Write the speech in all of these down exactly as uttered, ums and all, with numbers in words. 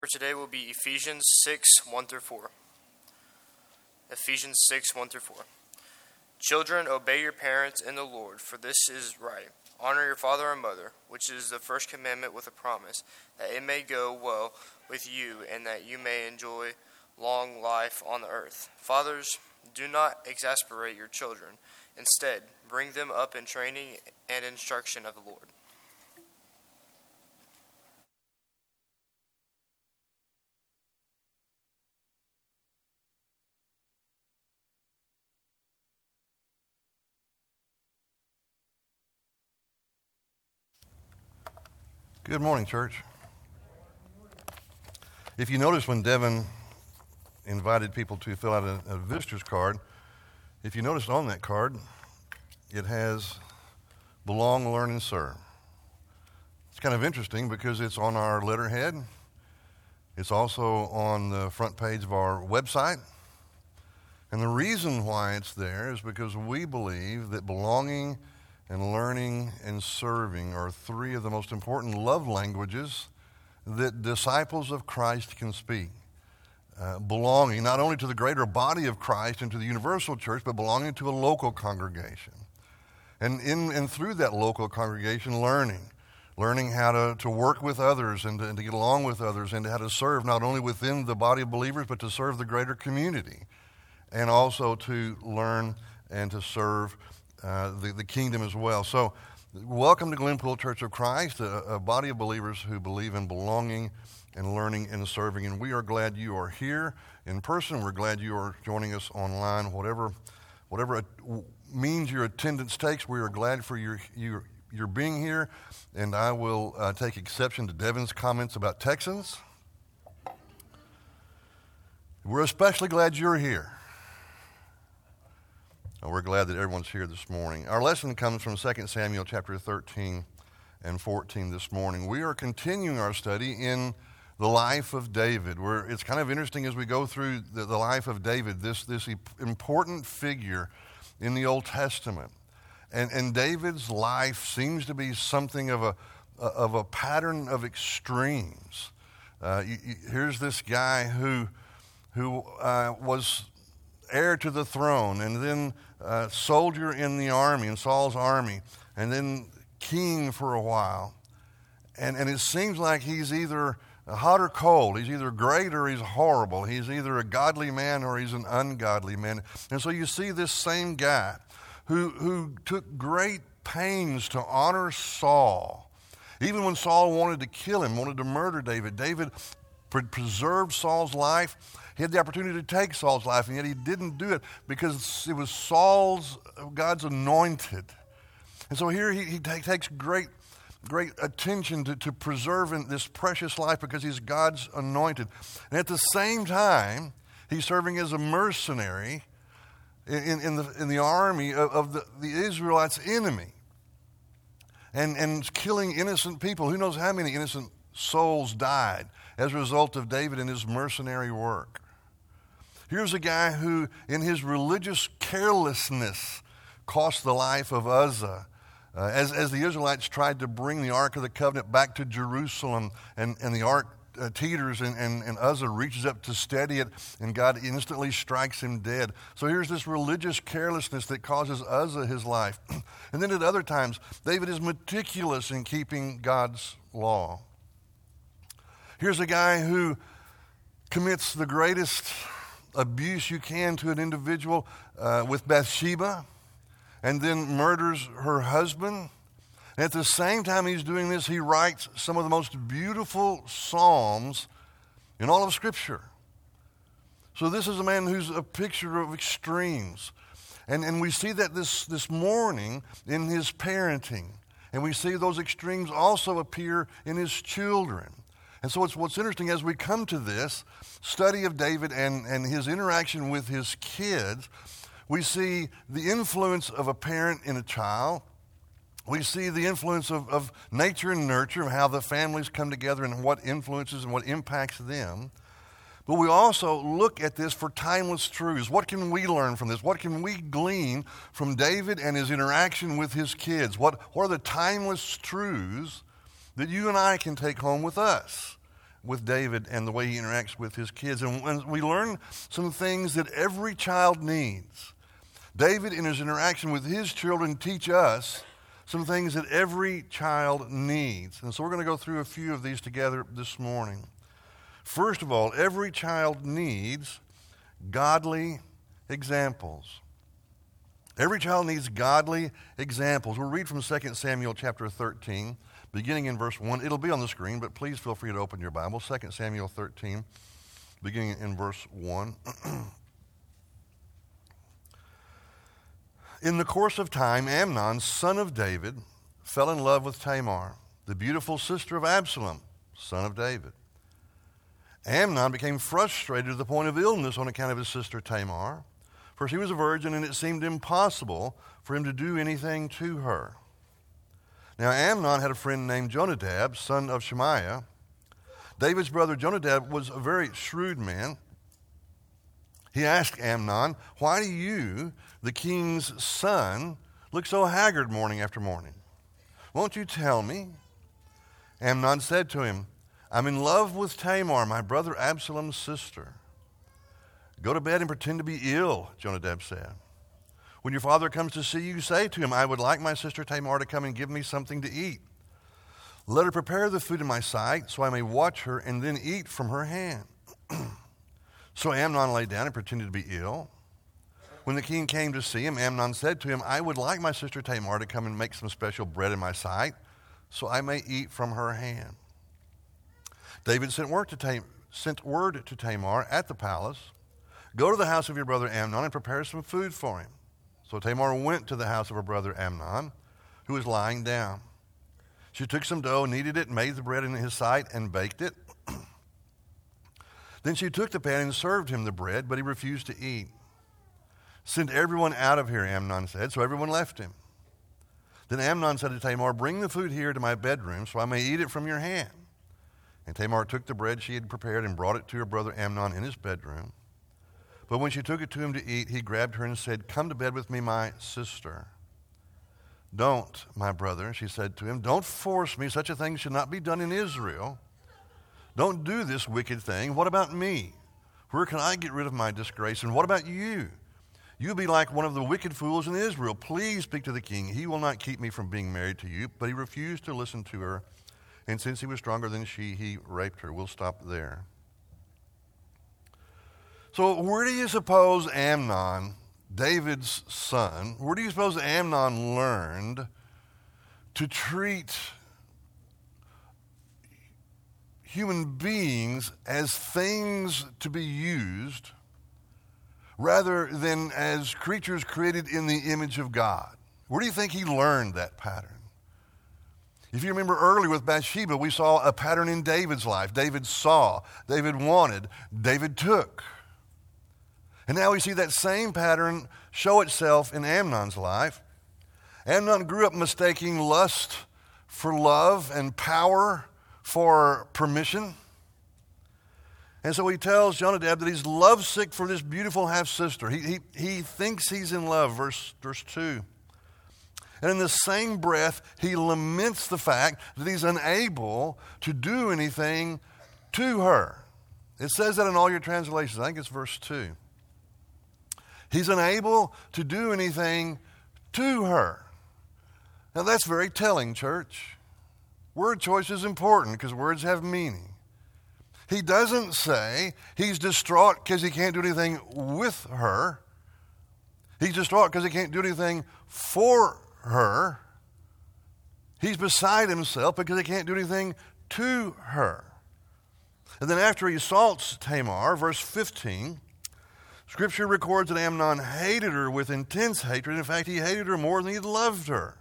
For today will be Ephesians six, one through four. Ephesians six, one through four. Children, obey your parents in the Lord, for this is right. Honor your father and mother, which is the first commandment with a promise, that it may go well with you and that you may enjoy long life on the earth. Fathers, do not exasperate your children. Instead, bring them up in training and instruction of the Lord. Good morning, church. If you notice when Devin invited people to fill out a, a visitor's card, if you notice on that card, it has belong, learn, and serve. It's kind of interesting because it's on our letterhead. It's also on the front page of our website. And the reason why it's there is because we believe that belonging and learning and serving are three of the most important love languages that disciples of Christ can speak. Uh, belonging not only to the greater body of Christ and to the universal church, but belonging to a local congregation. And in and through that local congregation, learning. Learning how to, to work with others and to, and to get along with others and how to serve not only within the body of believers, but to serve the greater community. And also to learn and to serve Uh, the, the kingdom as well. So welcome to Glenpool Church of Christ, a, a body of believers who believe in belonging and learning and serving. And we are glad you are here in person. We're glad you are joining us online. Whatever whatever it means your attendance takes, we are glad for your, your, your being here. And I will uh, take exception to Devin's comments about Texans. We're especially glad you're here. We're glad that everyone's here this morning. Our lesson comes from Second Samuel chapter thirteen and fourteen this morning. We are continuing our study in the life of David. We're, it's kind of interesting as we go through the, the life of David, this, this important figure in the Old Testament. And, and David's life seems to be something of a, of a pattern of extremes. Uh, you, you, here's this guy who, who uh, was heir to the throne, and then uh, soldier in the army, in Saul's army, and then king for a while. And, and it seems like he's either hot or cold. He's either great or he's horrible. He's either a godly man or he's an ungodly man. And so you see this same guy who, who took great pains to honor Saul. Even when Saul wanted to kill him, wanted to murder David, David pre- preserved Saul's life. He had the opportunity to take Saul's life, and yet he didn't do it because it was Saul's, God's anointed. And so here he, he take, takes great, great attention to, to preserving this precious life because he's God's anointed. And at the same time, he's serving as a mercenary in, in, the, in the army of, of the, the Israelites' enemy and, and killing innocent people. Who knows how many innocent souls died as a result of David and his mercenary work. Here's a guy who, in his religious carelessness, cost the life of Uzzah. Uh, as, as the Israelites tried to bring the Ark of the Covenant back to Jerusalem, and, and the Ark uh, teeters, and, and, and Uzzah reaches up to steady it, and God instantly strikes him dead. So here's this religious carelessness that causes Uzzah his life. And then at other times, David is meticulous in keeping God's law. Here's a guy who commits the greatest abuse you can to an individual uh, with Bathsheba, and then murders her husband. And at the same time he's doing this, he writes some of the most beautiful psalms in all of Scripture. So this is a man who's a picture of extremes. And, and we see that this, this morning in his parenting. And we see those extremes also appear in his children. And so it's, what's interesting as we come to this study of David and, and his interaction with his kids, we see the influence of a parent in a child. We see the influence of, of nature and nurture, how the families come together and what influences and what impacts them. But we also look at this for timeless truths. What can we learn from this? What can we glean from David and his interaction with his kids? What, what are the timeless truths that you and I can take home with us with David and the way he interacts with his kids. And we learn some things that every child needs. David, in his interaction with his children, teach us some things that every child needs. And so we're going to go through a few of these together this morning. First of all, every child needs godly examples. Every child needs godly examples. We'll read from Second Samuel chapter thirteen, beginning in verse one. It'll be on the screen, but please feel free to open your Bible. Second Samuel thirteen, beginning in verse one. In the course of time, Amnon, son of David, fell in love with Tamar, the beautiful sister of Absalom, son of David. Amnon became frustrated to the point of illness on account of his sister Tamar, for she was a virgin and it seemed impossible for him to do anything to her. Now Amnon had a friend named Jonadab, son of Shemaiah. David's brother Jonadab was a very shrewd man. He asked Amnon, "Why do you, the king's son, look so haggard morning after morning? Won't you tell me?" Amnon said to him, "I'm in love with Tamar, my brother Absalom's sister." "Go to bed and pretend to be ill," Jonadab said. "When your father comes to see you, say to him, I would like my sister Tamar to come and give me something to eat. Let her prepare the food in my sight, so I may watch her and then eat from her hand." So Amnon lay down and pretended to be ill. When the king came to see him, Amnon said to him, "I would like my sister Tamar to come and make some special bread in my sight, so I may eat from her hand." David sent word to, Tam- sent word to Tamar at the palace, "Go to the house of your brother Amnon and prepare some food for him." So Tamar went to the house of her brother Amnon, who was lying down. She took some dough, kneaded it, made the bread in his sight, and baked it. Then she took the pan and served him the bread, but he refused to eat. "Send everyone out of here," Amnon said, so everyone left him. Then Amnon said to Tamar, "Bring the food here to my bedroom, so I may eat it from your hand." And Tamar took the bread she had prepared and brought it to her brother Amnon in his bedroom. But when she took it to him to eat, he grabbed her and said, "Come to bed with me, my sister." "Don't, my brother," she said to him. "Don't force me. Such a thing should not be done in Israel. Don't do this wicked thing. What about me? Where can I get rid of my disgrace? And what about you? You'll be like one of the wicked fools in Israel. Please speak to the king. He will not keep me from being married to you." But he refused to listen to her. And since he was stronger than she, he raped her. We'll stop there. So where do you suppose Amnon, David's son, where do you suppose Amnon learned to treat human beings as things to be used rather than as creatures created in the image of God? Where do you think he learned that pattern? If you remember earlier with Bathsheba, we saw a pattern in David's life. David saw, David wanted, David took. And now we see that same pattern show itself in Amnon's life. Amnon grew up mistaking lust for love and power for permission. And so he tells Jonadab that he's lovesick for this beautiful half-sister. He, he, he thinks he's in love, verse, verse two. And in the same breath, he laments the fact that he's unable to do anything to her. It says that in all your translations. I think it's verse two. He's unable to do anything to her. Now that's very telling, church. Word choice is important because words have meaning. He doesn't say he's distraught because he can't do anything with her. He's distraught because he can't do anything for her. He's beside himself because he can't do anything to her. And then after he assaults Tamar, verse fifteen, Scripture records that Amnon hated her with intense hatred. In fact, he hated her more than he loved her.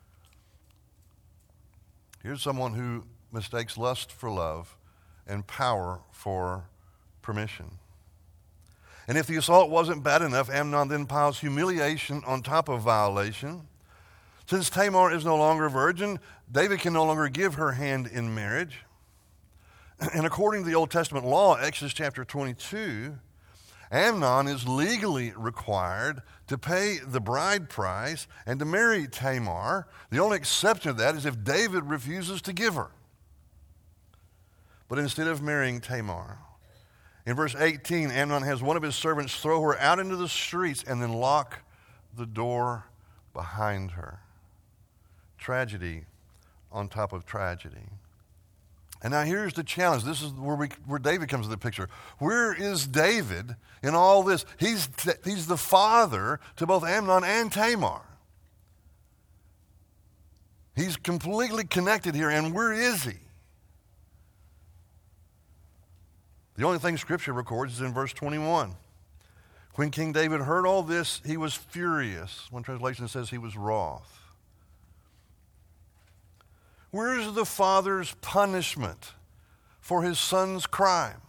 Here's someone who mistakes lust for love and power for permission. And if the assault wasn't bad enough, Amnon then piles humiliation on top of violation. Since Tamar is no longer a virgin, David can no longer give her hand in marriage. And according to the Old Testament law, Exodus chapter twenty-two, Amnon is legally required to pay the bride price and to marry Tamar. The only exception to that is if David refuses to give her. but instead of marrying Tamar. In verse eighteen, Amnon has one of his servants throw her out into the streets and then lock the door behind her. Tragedy on top of tragedy. And now here's the challenge. This is where we, where David comes into the picture. Where is David in all this? He's, he's the father to both Amnon and Tamar. He's completely connected here, and where is he? The only thing Scripture records is in verse twenty-one. When King David heard all this, he was furious. One translation says he was wroth. Where's the father's punishment for his son's crime?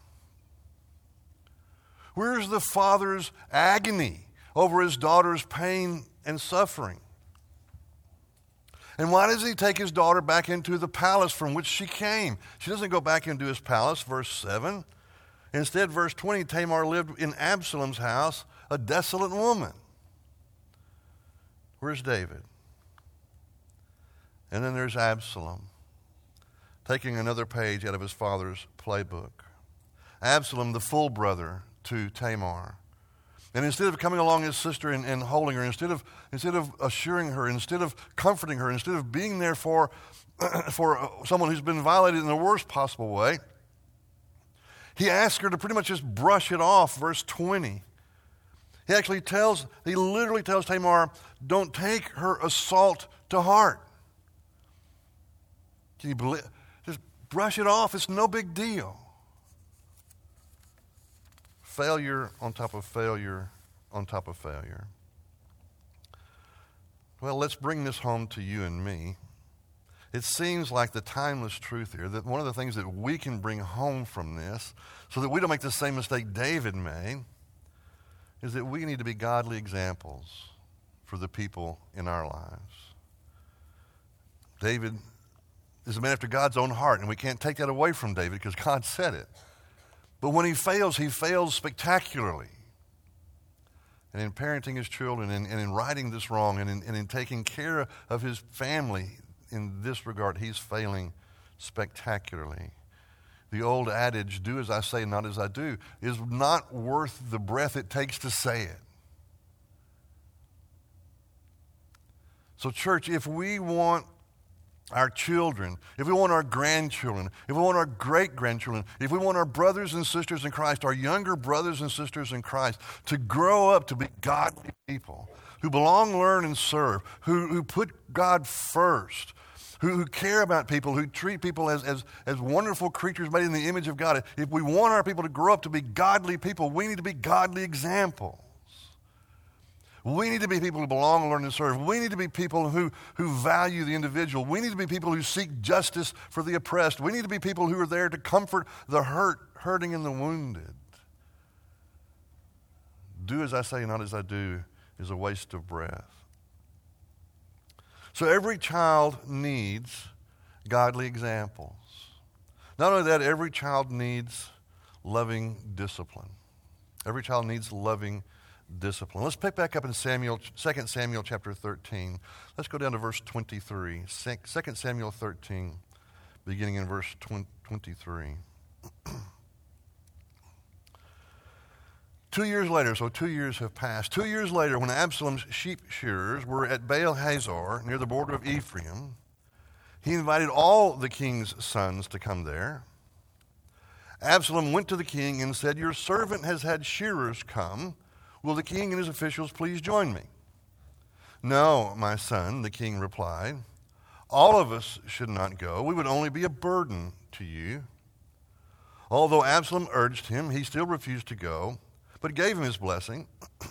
Where's the father's agony over his daughter's pain and suffering? And why does he take his daughter back into the palace from which she came? She doesn't go back into his palace, verse seven. Instead, verse twenty, Tamar lived in Absalom's house, a desolate woman. Where's David? And then there's Absalom, taking another page out of his father's playbook. Absalom, the full brother to Tamar. And instead of coming along his sister and, and holding her, instead of, instead of assuring her, instead of comforting her, instead of being there for, for someone who's been violated in the worst possible way, he asks her to pretty much just brush it off, verse twenty. He actually tells, he literally tells Tamar, don't take her assault to heart. Can you believe? Just brush it off. It's no big deal. Failure on top of failure on top of failure. Well, let's bring this home to you and me. It seems like the timeless truth here that one of the things that we can bring home from this so that we don't make the same mistake David made is that we need to be godly examples for the people in our lives. David is a man after God's own heart, and we can't take that away from David because God said it. But when he fails, he fails spectacularly. And in parenting his children, and, and in righting this wrong, and in, and in taking care of his family in this regard, he's failing spectacularly. The old adage, do as I say, not as I do, is not worth the breath it takes to say it. So church, if we want our children, if we want our grandchildren, if we want our great-grandchildren, if we want our brothers and sisters in Christ, our younger brothers and sisters in Christ, to grow up to be godly people who belong, learn, and serve, who, who put God first, who, who care about people, who treat people as, as, as wonderful creatures made in the image of God. If we want our people to grow up to be godly people, we need to be godly examples. We need to be people who belong, learn, and serve. We need to be people who, who value the individual. We need to be people who seek justice for the oppressed. We need to be people who are there to comfort the hurt, hurting, and the wounded. Do as I say, not as I do, is a waste of breath. So every child needs godly examples. Not only that, every child needs loving discipline. Every child needs loving discipline. Let's pick back up in Samuel, Second Samuel chapter thirteen. Let's go down to verse twenty-three. Second Samuel thirteen, beginning in verse twenty-three. Two years later, so two years have passed. Two years later, when Absalom's sheep shearers were at Baal Hazor, near the border of Ephraim, he invited all the king's sons to come there. Absalom went to the king and said, "Your servant has had shearers come. Will the king and his officials please join me?" "No, my son," the king replied. "All of us should not go. We would only be a burden to you." Although Absalom urged him, he still refused to go, but gave him his blessing.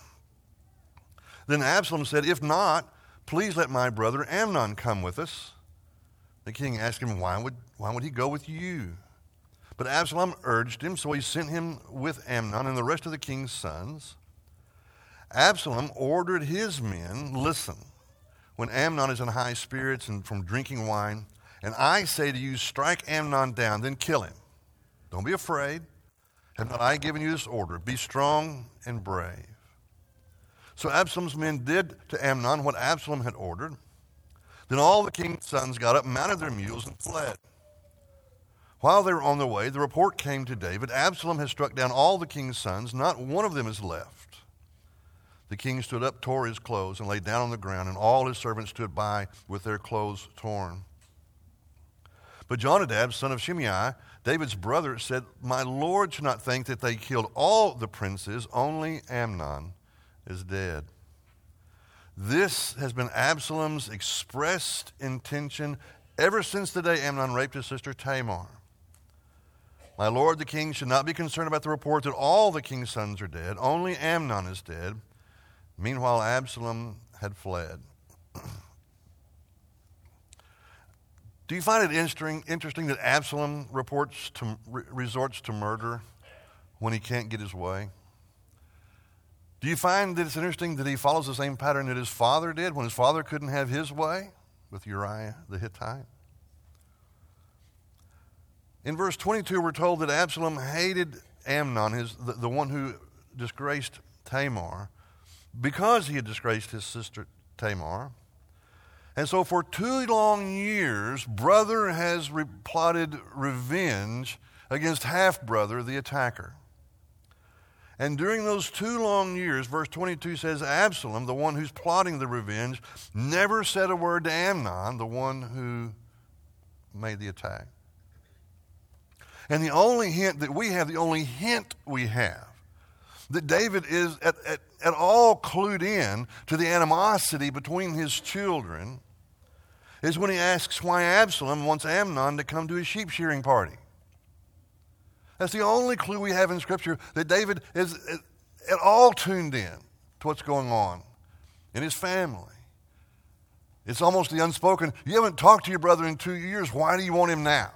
Then Absalom said, "If not, please let my brother Amnon come with us." The king asked him, why would, why would he go with you? But Absalom urged him, so he sent him with Amnon and the rest of the king's sons. Absalom ordered his men, "Listen, when Amnon is in high spirits and from drinking wine, and I say to you, strike Amnon down, then kill him. Don't be afraid. Have not I given you this order? Be strong and brave." So Absalom's men did to Amnon what Absalom had ordered. Then all the king's sons got up, mounted their mules, and fled. While they were on their way, the report came to David, Absalom has struck down all the king's sons, not one of them is left. The king stood up, tore his clothes, and lay down on the ground, and all his servants stood by with their clothes torn. But Jonadab, son of Shimei, David's brother, said, my lord should not think that they killed all the princes, only Amnon is dead. This has been Absalom's expressed intention ever since the day Amnon raped his sister Tamar. My lord the king should not be concerned about the report that all the king's sons are dead. Only Amnon is dead. Meanwhile, Absalom had fled. Do you find it interesting, interesting that Absalom reports to, re, resorts to murder when he can't get his way? Do you find that it's interesting that he follows the same pattern that his father did when his father couldn't have his way with Uriah the Hittite? In verse twenty-two, we're told that Absalom hated Amnon, his, the, the one who disgraced Tamar, because he had disgraced his sister Tamar. And so for two long years, brother has re- plotted revenge against half-brother, the attacker. And during those two long years, verse twenty-two says, Absalom, the one who's plotting the revenge, never said a word to Amnon, the one who made the attack. And the only hint that we have, the only hint we have, that David is at, at, at all clued in to the animosity between his children, is when he asks why Absalom wants Amnon to come to his sheep shearing party. That's the only clue we have in Scripture that David is at all tuned in to what's going on in his family. It's almost the unspoken, you haven't talked to your brother in two years, why do you want him now?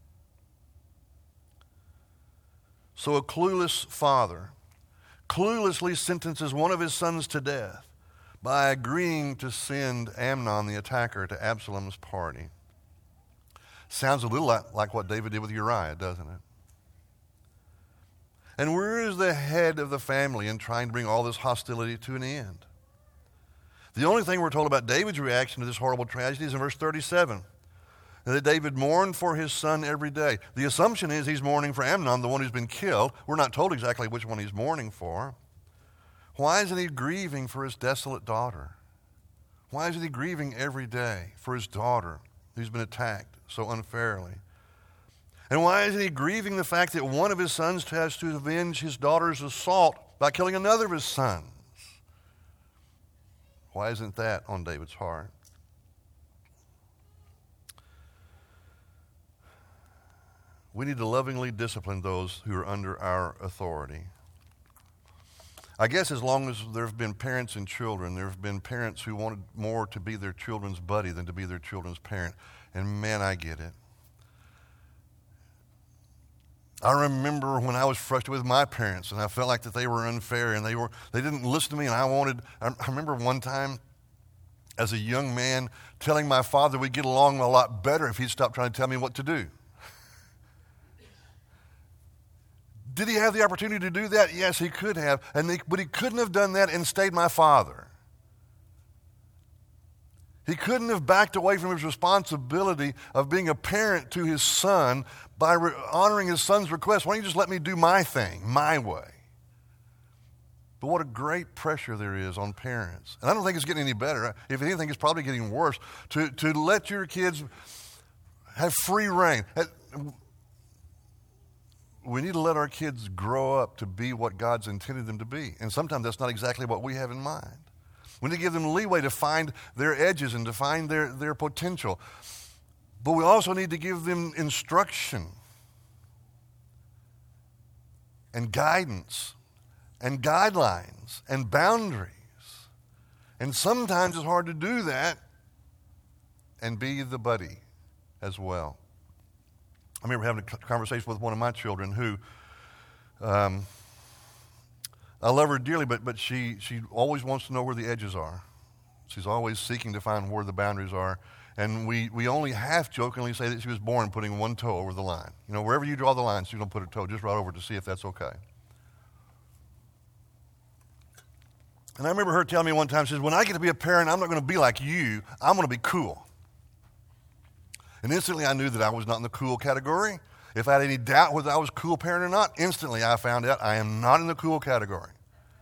So a clueless father cluelessly sentences one of his sons to death by agreeing to send Amnon, the attacker, to Absalom's party. Sounds a little like, like what David did with Uriah, doesn't it? And where is the head of the family in trying to bring all this hostility to an end? The only thing we're told about David's reaction to this horrible tragedy is in verse thirty-seven. That David mourned for his son every day. The assumption is he's mourning for Amnon, the one who's been killed. We're not told exactly which one he's mourning for. Why isn't he grieving for his desolate daughter? Why isn't he grieving every day for his daughter who's been attacked so unfairly? And why isn't he grieving the fact that one of his sons has to avenge his daughter's assault by killing another of his sons? Why isn't that on David's heart? We need to lovingly discipline those who are under our authority. I guess as long as there have been parents and children, there have been parents who wanted more to be their children's buddy than to be their children's parent. And man, I get it. I remember when I was frustrated with my parents and I felt like that they were unfair and they were they didn't listen to me, and I wanted, I remember one time as a young man telling my father we'd get along a lot better if he'd stop trying to tell me what to do. Did he have the opportunity to do that? Yes, he could have, and he, but he couldn't have done that and stayed my father. He couldn't have backed away from his responsibility of being a parent to his son by re- honoring his son's request. Why don't you just let me do my thing, my way? But what a great pressure there is on parents. And I don't think it's getting any better. If anything, it's probably getting worse. To, to let your kids have free reign. We need to let our kids grow up to be what God's intended them to be. And sometimes that's not exactly what we have in mind. We need to give them leeway to find their edges and to find their, their potential. But we also need to give them instruction and guidance and guidelines and boundaries. And sometimes it's hard to do that and be the buddy as well. I remember having a conversation with one of my children who, um, I love her dearly, but but she, she always wants to know where the edges are. She's always seeking to find where the boundaries are. And we, we only half-jokingly say that she was born putting one toe over the line. You know, wherever you draw the line, she's going to put her toe just right over to see if that's okay. And I remember her telling me one time, she says, when I get to be a parent, I'm not going to be like you. I'm going to be cool. And instantly I knew that I was not in the cool category. If I had any doubt whether I was a cool parent or not, instantly I found out I am not in the cool category.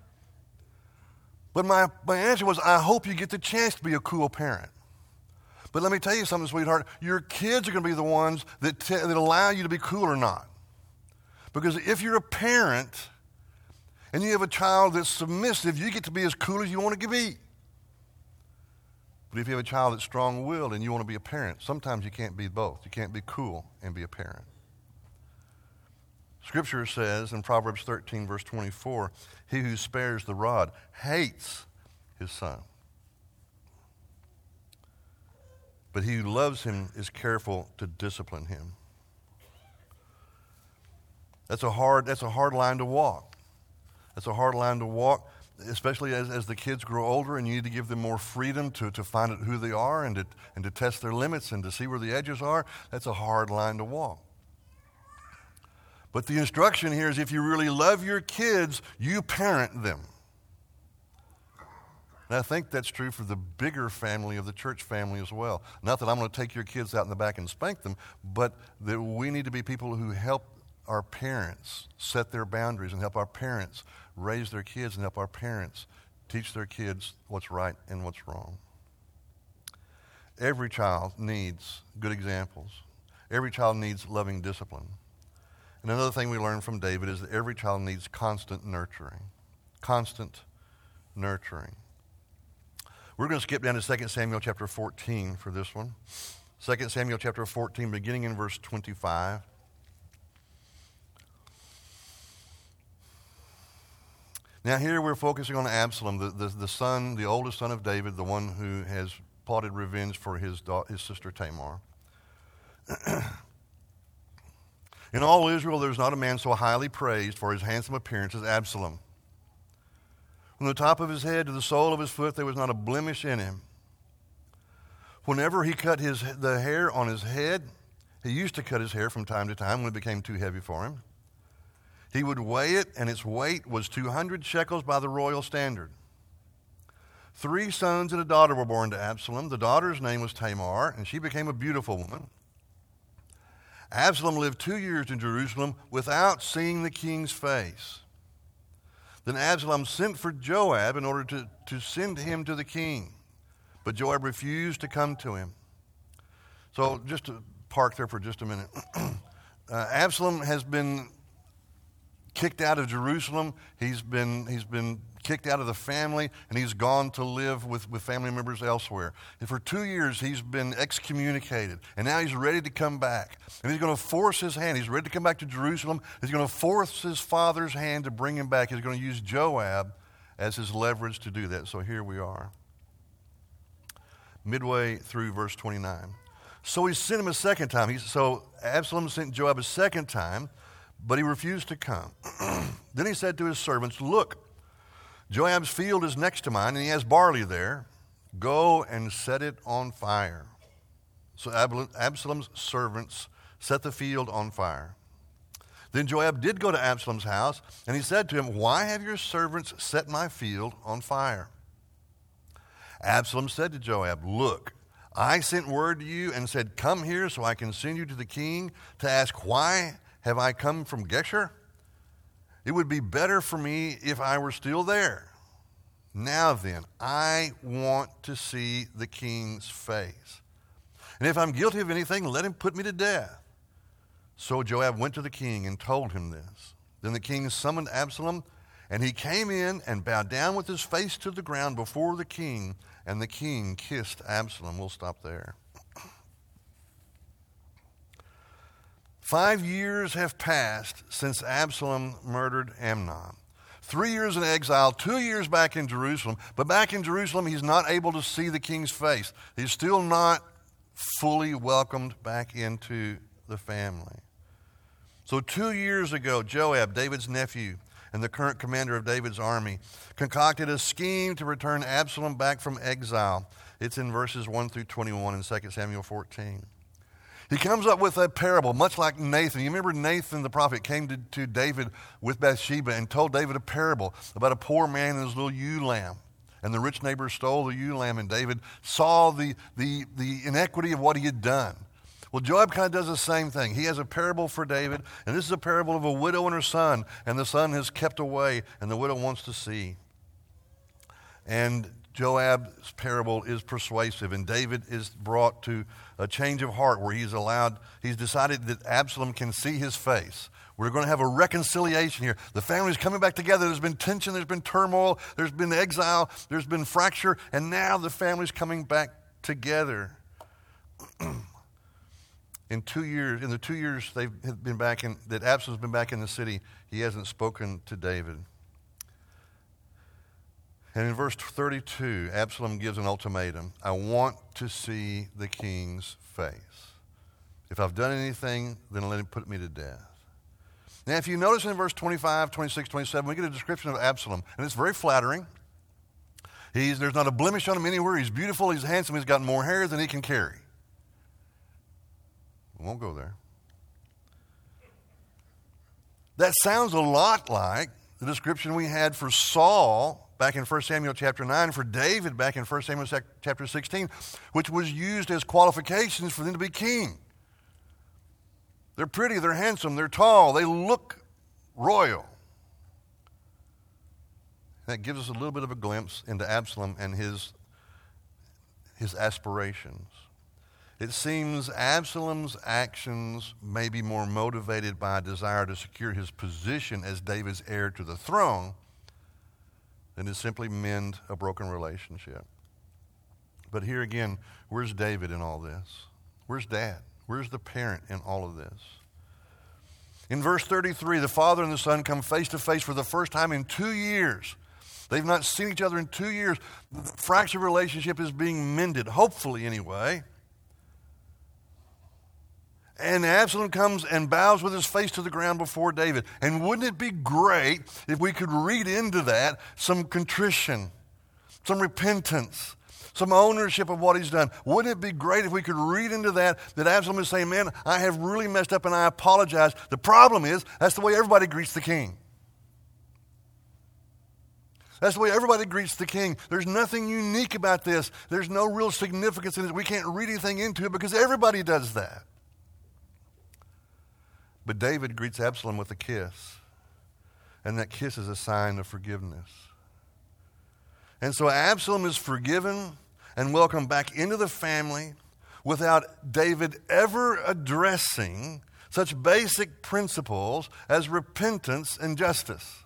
But my, my answer was, I hope you get the chance to be a cool parent. But let me tell you something, sweetheart. Your kids are going to be the ones that, te- that allow you to be cool or not. Because if you're a parent and you have a child that's submissive, you get to be as cool as you want to be. But if you have a child that's strong-willed and you want to be a parent, sometimes you can't be both. You can't be cool and be a parent. Scripture says in Proverbs thirteen, verse twenty-four, he who spares the rod hates his son. But he who loves him is careful to discipline him. That's a hard, that's a hard line to walk. That's a hard line to walk, especially as, as the kids grow older and you need to give them more freedom to, to find out who they are and to, and to test their limits and to see where the edges are. That's a hard line to walk. But the instruction here is if you really love your kids, you parent them. And I think that's true for the bigger family of the church family as well. Not that I'm going to take your kids out in the back and spank them, but that we need to be people who help our parents set their boundaries and help our parents raise their kids and help our parents teach their kids what's right and what's wrong. Every child needs good examples. Every child needs loving discipline. And another thing we learn from David is that every child needs constant nurturing. Constant nurturing. We're going to skip down to Second Samuel chapter fourteen for this one. Second Samuel chapter fourteen, beginning in verse twenty-five. Now here we're focusing on Absalom, the, the, the son, the oldest son of David, the one who has plotted revenge for his, his sister Tamar. In all Israel, there's not a man so highly praised for his handsome appearance as Absalom. From the top of his head to the sole of his foot, there was not a blemish in him. Whenever he cut his, the hair on his head, he used to cut his hair from time to time when it became too heavy for him. He would weigh it, and its weight was two hundred shekels by the royal standard. Three sons and a daughter were born to Absalom. The daughter's name was Tamar, and she became a beautiful woman. Absalom lived two years in Jerusalem without seeing the king's face. Then Absalom sent for Joab in order to, to send him to the king. But Joab refused to come to him. So just to park there for just a minute. uh, Absalom has been kicked out of Jerusalem. He's been, he's been kicked out of the family, and he's gone to live with, with family members elsewhere. And for two years, he's been excommunicated, and now he's ready to come back. And he's going to force his hand. He's ready to come back to Jerusalem. He's going to force his father's hand to bring him back. He's going to use Joab as his leverage to do that. So here we are, midway through verse twenty-nine. So he sent him a second time. He, so Absalom sent Joab a second time, but he refused to come. Then he said to his servants, "Look, Joab's field is next to mine, and he has barley there. Go and set it on fire." So Absalom's servants set the field on fire. Then Joab did go to Absalom's house, and he said to him, "Why have your servants set my field on fire?" Absalom said to Joab, "Look, I sent word to you and said, 'Come here so I can send you to the king to ask, why have I come from Geshur? It would be better for me if I were still there. Now then, I want to see the king's face. And if I'm guilty of anything, let him put me to death.' So Joab went to the king and told him this. Then the king summoned Absalom, and he came in and bowed down with his face to the ground before the king, and the king kissed Absalom." We'll stop there. Five years have passed since Absalom murdered Amnon. Three years in exile, two years back in Jerusalem. But back in Jerusalem, he's not able to see the king's face. He's still not fully welcomed back into the family. So two years ago, Joab, David's nephew, and the current commander of David's army, concocted a scheme to return Absalom back from exile. It's in verses one through twenty-one in Second Samuel fourteen. He comes up with a parable, much like Nathan. You remember Nathan the prophet came to, to David with Bathsheba and told David a parable about a poor man and his little ewe lamb. And the rich neighbor stole the ewe lamb, and David saw the, the, the inequity of what he had done. Well, Joab kind of does the same thing. He has a parable for David, and this is a parable of a widow and her son, and the son has kept away, and the widow wants to see. And Joab's parable is persuasive, and David is brought to a change of heart where he's allowed, he's decided that Absalom can see his face. We're going to have a reconciliation here. The family's coming back together. There's been tension, there's been turmoil, there's been exile, there's been fracture, and now the family's coming back together. In two years, in the two years they've been back in, that Absalom's been back in the city, he hasn't spoken to David. And in verse thirty-two, Absalom gives an ultimatum. I want to see the king's face. If I've done anything, then let him put me to death. Now, if you notice in verse twenty-five, twenty-six, twenty-seven, we get a description of Absalom, and it's very flattering. He's, there's not a blemish on him anywhere. He's beautiful, he's handsome, he's got more hair than he can carry. We won't go there. That sounds a lot like the description we had for Saul back in First Samuel chapter nine, for David back in First Samuel chapter sixteen, which was used as qualifications for them to be king. They're pretty, they're handsome, they're tall, they look royal. That gives us a little bit of a glimpse into Absalom and his, his aspirations. It seems Absalom's actions may be more motivated by a desire to secure his position as David's heir to the throne than to simply mend a broken relationship. But here again, where's David in all this? Where's Dad? Where's the parent in all of this? In verse thirty-three, the father and the son come face to face for the first time in two years. They've not seen each other in two years. The fractured relationship is being mended, hopefully anyway. And Absalom comes and bows with his face to the ground before David. And wouldn't it be great if we could read into that some contrition, some repentance, some ownership of what he's done? Wouldn't it be great if we could read into that, that Absalom is saying, man, I have really messed up and I apologize. The problem is, that's the way everybody greets the king. That's the way everybody greets the king. There's nothing unique about this. There's no real significance in it. We can't read anything into it because everybody does that. But David greets Absalom with a kiss. And that kiss is a sign of forgiveness. And so Absalom is forgiven and welcomed back into the family without David ever addressing such basic principles as repentance and justice.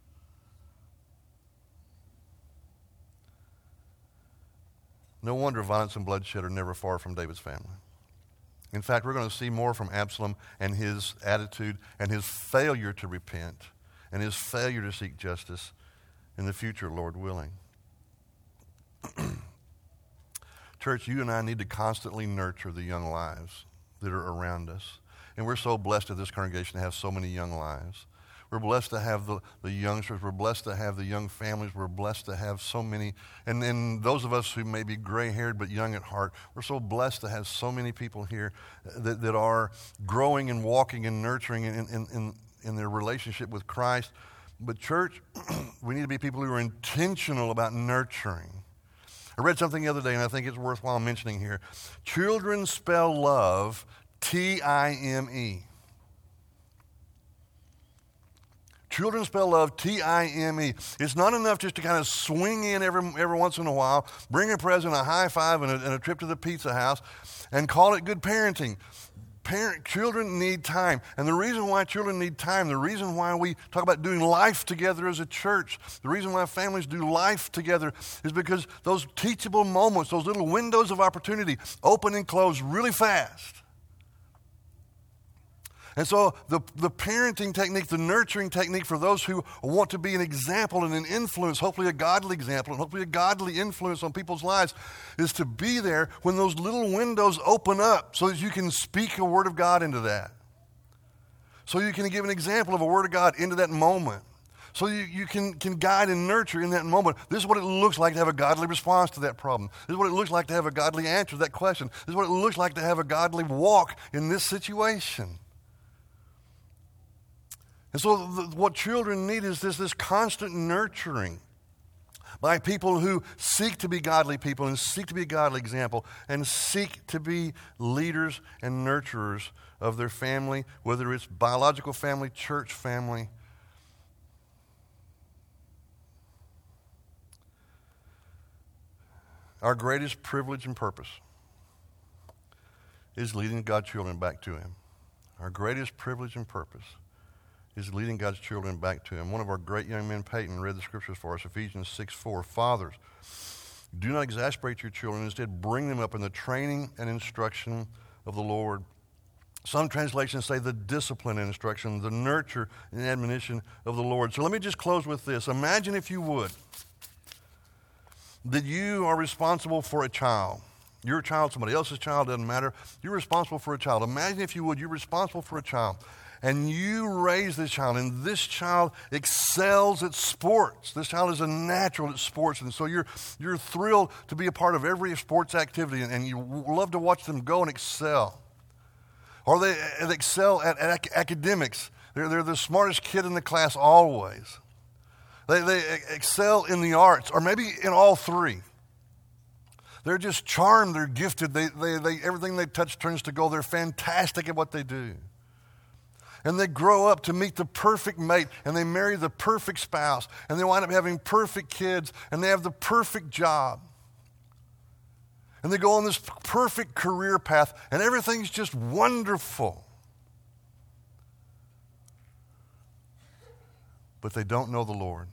No wonder violence and bloodshed are never far from David's family. In fact, we're going to see more from Absalom and his attitude and his failure to repent and his failure to seek justice in the future, Lord willing. Church, you and I need to constantly nurture the young lives that are around us. And we're so blessed at this congregation to have so many young lives. We're blessed to have the, the youngsters. We're blessed to have the young families. We're blessed to have so many. And then those of us who may be gray-haired but young at heart, we're so blessed to have so many people here that, that are growing and walking and nurturing in, in, in, in their relationship with Christ. But church, we need to be people who are intentional about nurturing. I read something the other day, and I think it's worthwhile mentioning here. Children spell love T I M E. Children spell love T I M E. It's not enough just to kind of swing in every, every once in a while, bring a present, a high five, and a, and a trip to the pizza house, and call it good parenting. Parent, children need time. And the reason why children need time, the reason why we talk about doing life together as a church, the reason why families do life together is because those teachable moments, those little windows of opportunity open and close really fast. And so the, the parenting technique, the nurturing technique for those who want to be an example and an influence, hopefully a godly example and hopefully a godly influence on people's lives, is to be there when those little windows open up so that you can speak a word of God into that. So you can give an example of a word of God into that moment. So you, you can, can guide and nurture in that moment. This is what it looks like to have a godly response to that problem. This is what it looks like to have a godly answer to that question. This is what it looks like to have a godly walk in this situation. And so the, what children need is this, this constant nurturing by people who seek to be godly people and seek to be a godly example and seek to be leaders and nurturers of their family, whether it's biological family, church family. Our greatest privilege and purpose is leading God's children back to Him. Our greatest privilege and purpose is leading God's children back to Him. One of our great young men, Peyton, read the scriptures for us, Ephesians six four. Fathers, do not exasperate your children. Instead, bring them up in the training and instruction of the Lord. Some translations say the discipline and instruction, the nurture and admonition of the Lord. So let me just close with this. Imagine, if you would, that you are responsible for a child. Your child, somebody else's child, doesn't matter. You're responsible for a child. Imagine, if you would, you're responsible for a child. And you raise this child, and this child excels at sports. This child is a natural at sports, and so you're you're thrilled to be a part of every sports activity, and, and you love to watch them go and excel. Or they, they excel at, at academics. They're, they're the smartest kid in the class always. They, they excel in the arts, or maybe in all three. They're just charmed. They're gifted. They, they, they, everything they touch turns to gold. They're fantastic at what they do. And they grow up to meet the perfect mate, and they marry the perfect spouse, and they wind up having perfect kids, and they have the perfect job. And they go on this perfect career path, and everything's just wonderful. But they don't know the Lord.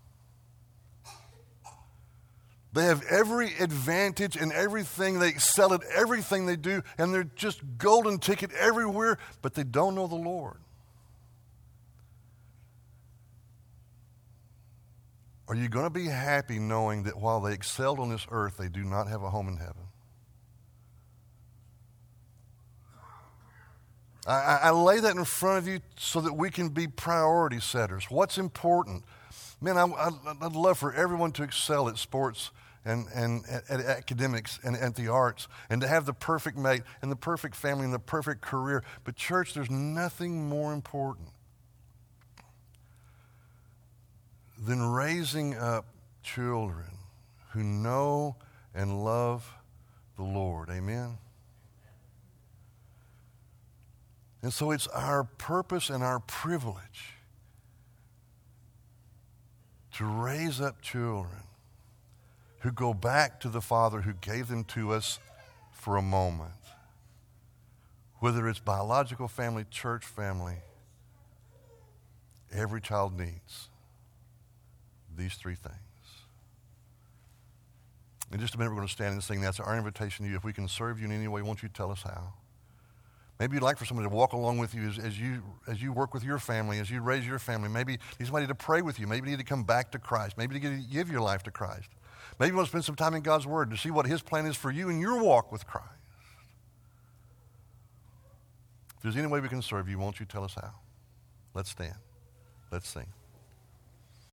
They have every advantage and everything. They excel at everything they do, and they're just golden ticket everywhere, but they don't know the Lord. Are you going to be happy knowing that while they excelled on this earth, they do not have a home in heaven? I, I lay that in front of you so that we can be priority setters. What's important? Man, I, I, I'd love for everyone to excel at sports and, and at, at academics and at the arts, and to have the perfect mate and the perfect family and the perfect career. But church, there's nothing more important than raising up children who know and love the Lord. Amen? And so it's our purpose and our privilege to raise up children who go back to the Father who gave them to us for a moment. Whether it's biological family, church family, every child needs these three things. In just a minute, we're going to stand and sing. That's our invitation to you. If we can serve you in any way, won't you tell us how? Maybe you'd like for somebody to walk along with you as, as you as you work with your family, as you raise your family. Maybe you need somebody to pray with you. Maybe you need to come back to Christ. Maybe to give your life to Christ. Maybe you want to spend some time in God's Word to see what His plan is for you in your walk with Christ. If there's any way we can serve you, won't you tell us how? Let's stand. Let's sing.